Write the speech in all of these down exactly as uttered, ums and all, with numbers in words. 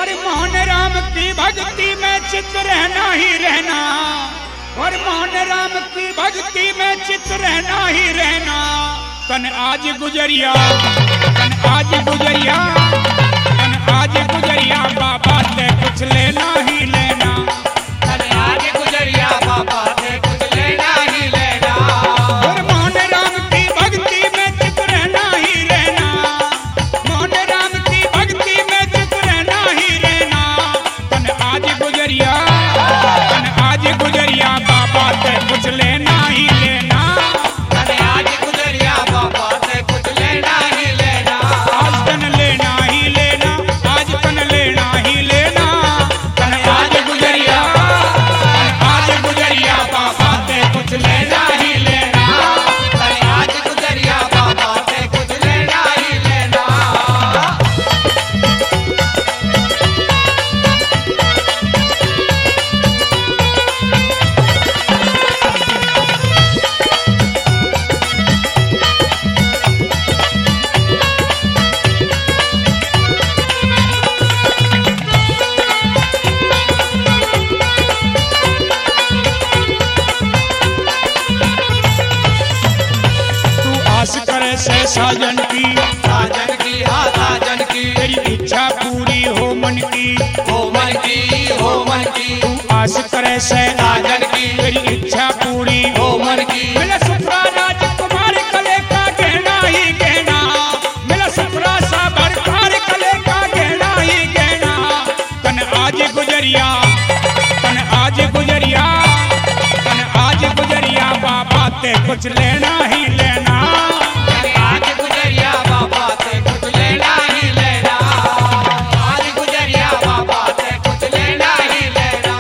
और मोहन राम की भक्ति में चित्त रहना ही रहना, और मोहन राम की भक्ति में चित्त रहना ही रहना। तन आज गुजरिया, तन आज गुजरिया, तन आज गुजरिया बाबा से कुछ लेना ही लेना। तन आज गुजरिया बाबा से कुछ लेना ही लेना। और मोहन राम की भक्ति में चित्त रहना ही रहना, मोहन राम की भक्ति में चित्त रहना ही रहना। तन आज गुजरिया, तन आज गुजरिया बाबा से कुछ लेना ही लेना। तन आज गुजरिया बाबा से कुछ लेना ही लेना। आज तन लेना ही लेना, आज तन लेना ही लेना। तन आज गुजरिया, तन आज गुजरिया बाबा से कुछ लेना ही लेना। तन आज गुजरिया बाबा से कुछ लेना ही लेना। तू आस करे से साजन की, साजन की हाँ साजन की, तेरी इच्छा पूरी हो मन की। हो मन की, हो मन की, तू आस करे से साजन की, तेरी इच्छा पूरी हो मन की। मिला सुखरा राजकुमार कले का गहना ही गहना, मिला सुखरा सा बरकार कले का गहना ही गहना। तन आज गुजरिया, तन आज गुजरिया, तन आज गुजरिया बाबा ते कुछ लेना ही लेना। तन आज गुजरिया बाबा से कुछ लेना ही लेना। आज गुजरिया बाबा से कुछ लेना ही लेना।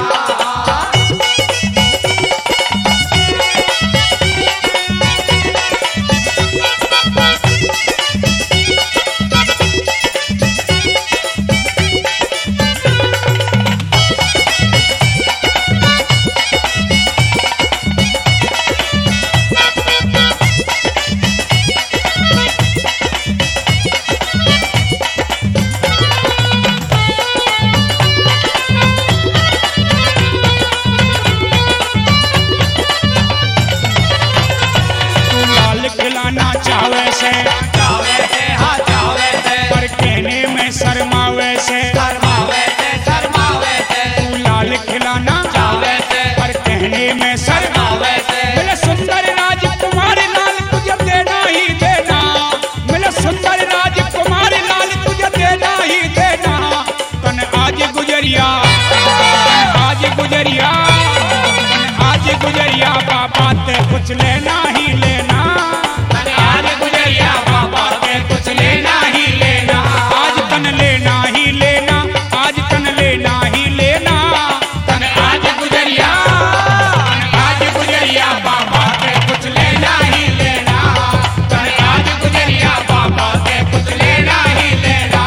तू लाल खिलाना चाहे से, चावे से हाँ चावे से, पर कहने में शर्मावे से। शर्मावे से, शर्मावे से, तू लाल खिलाना चावे से, पर कहने में शर्मा। शर्मावे से। मिले सुंदर राजकुमार लाल तुझे देना ही देना, मिले सुंदर राजकुमार लाल तुझे देना ही देना। तन आज गुजरिया, तन आज गुजरिया, तन आज गुजरिया बाबा ते कुछ लेना ही लेना। तन आज गुजरिया बाबा से कुछ लेना ही लेना। आज तन लेना ही लेना, आज तन लेना ही लेना। तन आज गुजरिया, तन आज गुजरिया बाबा से कुछ लेना ही लेना। तन आज गुजरिया बाबा से कुछ लेना ही लेना।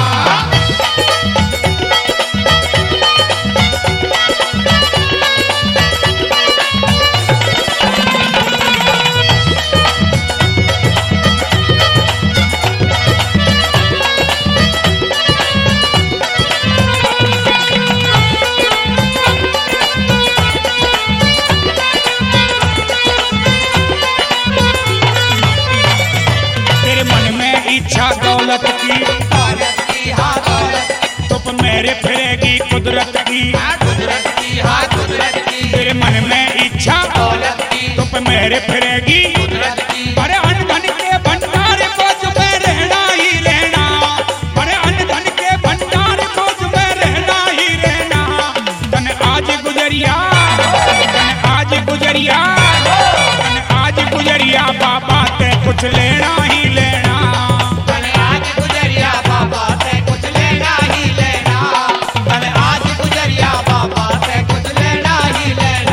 तेरे मन में इच्छा दौलत की, दौलत की हाँ दौलत, तो पे मेरे फिरेगी कुदरत की। हाँ कुदरत की हाँ कुदरत की, तेरे मन में इच्छा दौलत की, तो पे मेरे फिरेगी। कुदरत की। अरे अन्न धन के भंडार बोझ में रहना ही रहना, अरे अन्न धन के भंडार बोझ में रहना ही रहना। तन आज गुजरिया, तन आज गुजरिया, तन आज गुजरिया बाबा ते कुछ लेना ही लेना। तन आज गुजरिया बाबा से कुछ लेना ही लेना। तन आज गुजरिया बाबा से कुछ लेना ही लेना।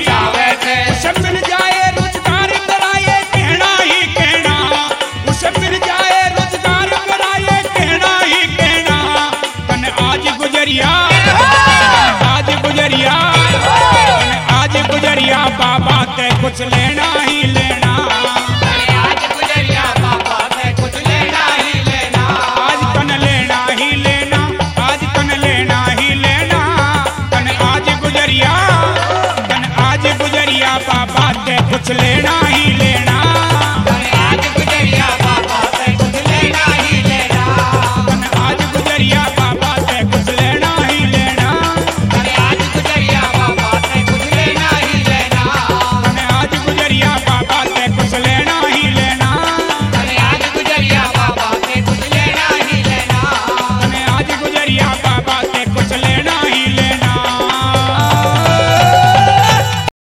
चावे थे उसे मिल जाए रोजगार कराए कहना ही कहना, उसे मिल जाए रोजगार कराए कहना ही कहना। तन आज गुजरिया आज गुजरिया आज गुजरिया बाबा ते कुछ लेना ही लेना, आज गुजरिया बाबा से कुछ लेना ही लेना, आज तन लेना ही लेना, आज तन लेना ही लेना। तन आज गुजरिया तन आज गुजरिया बाबा ते कुछ लेना